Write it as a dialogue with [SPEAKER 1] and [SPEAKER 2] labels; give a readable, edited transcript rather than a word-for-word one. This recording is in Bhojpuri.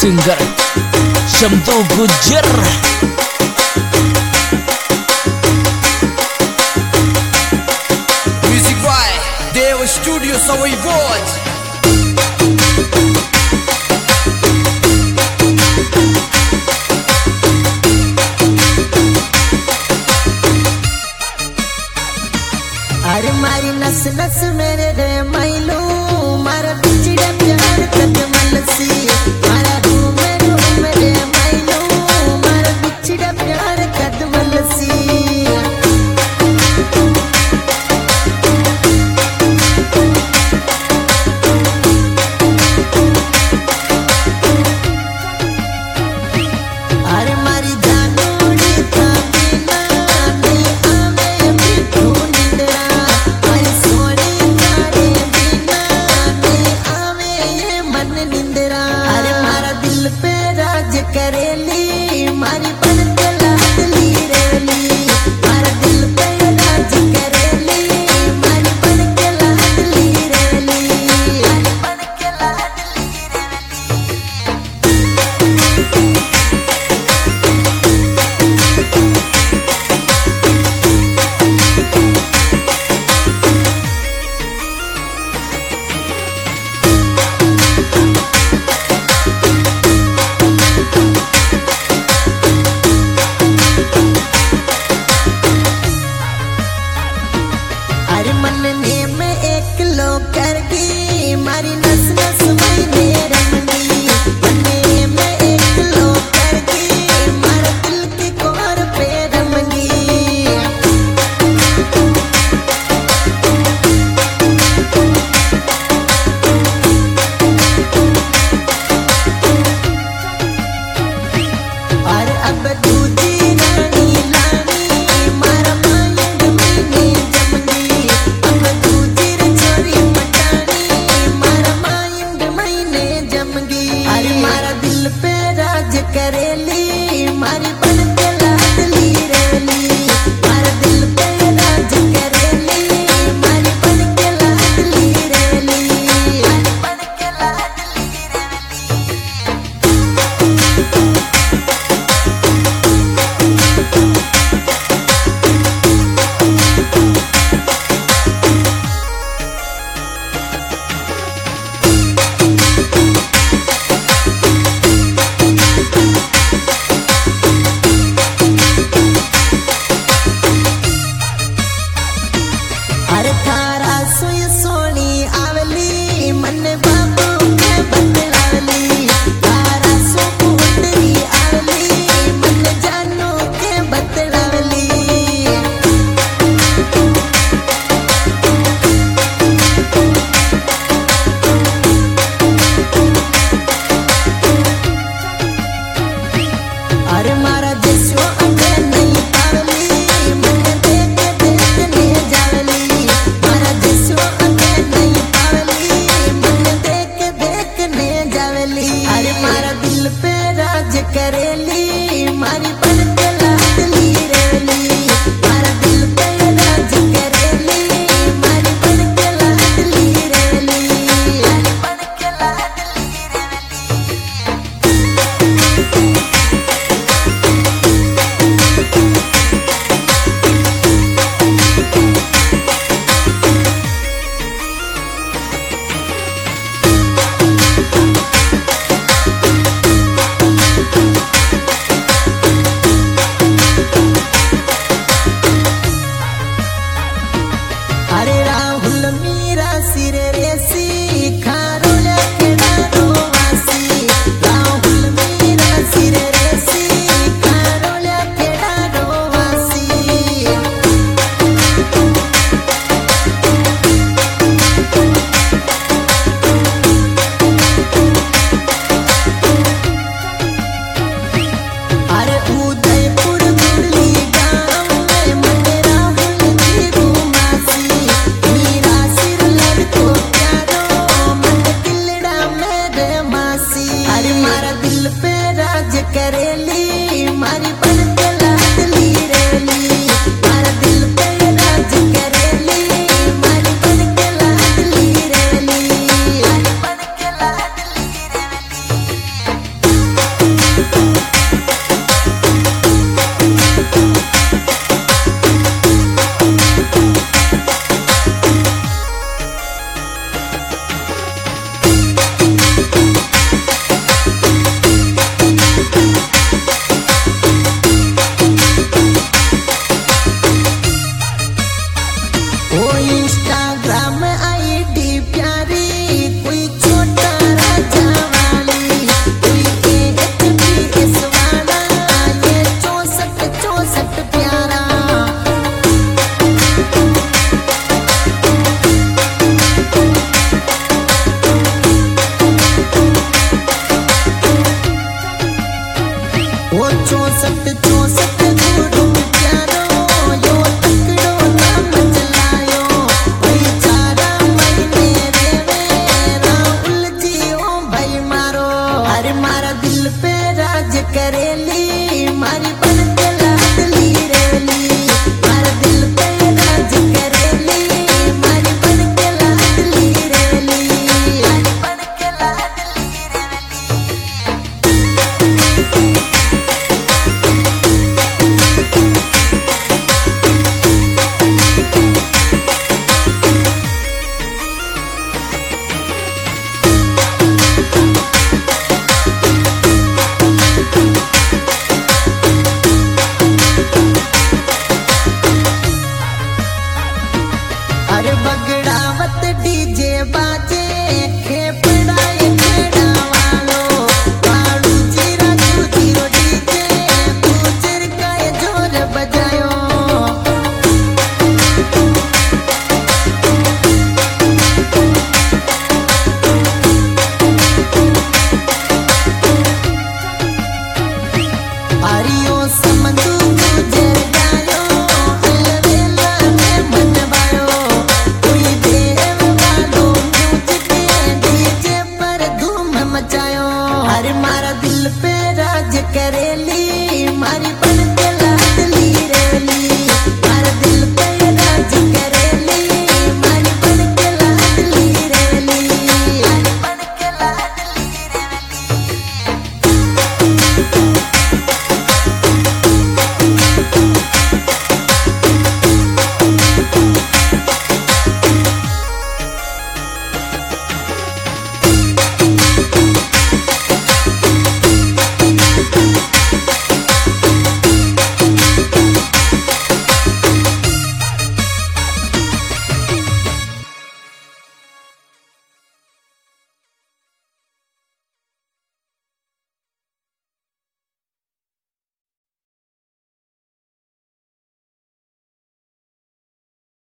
[SPEAKER 1] Singer Shambhu Gujjar.
[SPEAKER 2] Music by Dev Studio Savoy Boys।
[SPEAKER 3] अरे मारी नस नस मेरे रे मैलू मारा बिछड़े प्यार तक मलसी मारा रूम मेरे मैलू मारा बिछड़े प्यार तक मलसी। अरे मारी जानोड़ी था बिना नहीं आवे बिठू निंदरा मारी सोनी तारे बिना नहीं आवे ये मन निंदरा। अरे मारा दिल पे राज करेली मारी बन के लाडली रेली मारा दिल पे राज करेली मारी बन के लाडली रेली मारी बन के लाडली रेली। करेली मारी बन के लाडली रेली मारा दिल पे राज करेली मारी बन के लाडली रेली मारी बन के लाडली अरे बगड़ावत डीजे बाजे खेपड़ा ये खेड़ा वालो काड़ू जीरा तू जीरो डीजे तू चिर का ये जोर बजायो आरियो समंदू तुझे गायो अलवेला में मनवायो कोई देव वालो म्यूजिक डीजे पर धूम मचायो अरे मारा दिल पे राज करेली मारी